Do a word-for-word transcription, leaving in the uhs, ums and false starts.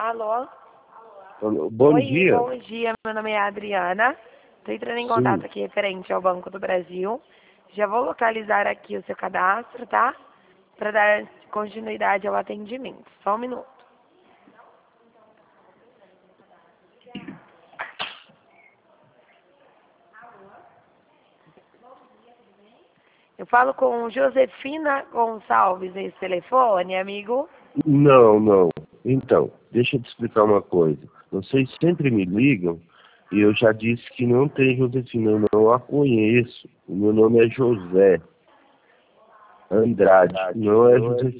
Alô? Bom Oi, dia. bom dia. Meu nome é Adriana. Estou entrando em contato Sim. aqui referente ao Banco do Brasil. Já vou localizar aqui o seu cadastro, tá? Para dar continuidade ao atendimento. Só um minuto. Eu falo com Josefina Gonçalves nesse telefone, amigo. Não, não. Então, deixa eu te explicar uma coisa. Vocês sempre me ligam e eu já disse que não tem Josefina, eu não a conheço. O meu nome é José Andrade, não é Josefina.